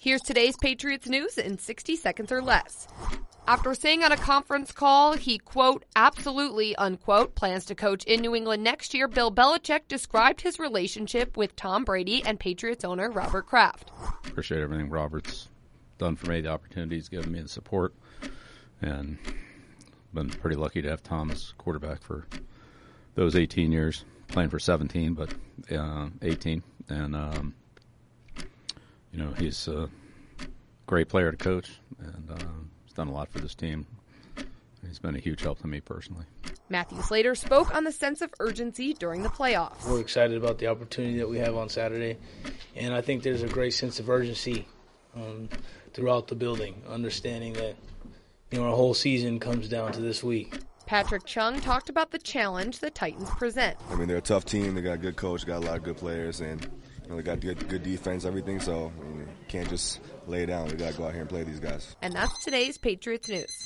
Here's today's Patriots news in 60 seconds or less. After saying on a conference call he, quote, absolutely, unquote, plans to coach in New England next year, Bill Belichick described his relationship with Tom Brady and Patriots owner Robert Kraft. Appreciate everything Robert's done for me, the opportunity he's given me, the support, and been pretty lucky to have Tom as quarterback for those 18 years, playing for 17, but 18. And, he's a great player to coach, and he's done a lot for this team. He's been a huge help to me personally. Matthew Slater spoke on the sense of urgency during the playoffs. We're excited about the opportunity that we have on Saturday, and I think there's a great sense of urgency throughout the building, understanding that our whole season comes down to this week. Patrick Chung talked about the challenge the Titans present. I mean, they're a tough team. They got a good coach, got a lot of good players, and they got good defense, everything. So you can't just lay it down. We got to go out here and play these guys. And that's today's Patriots news.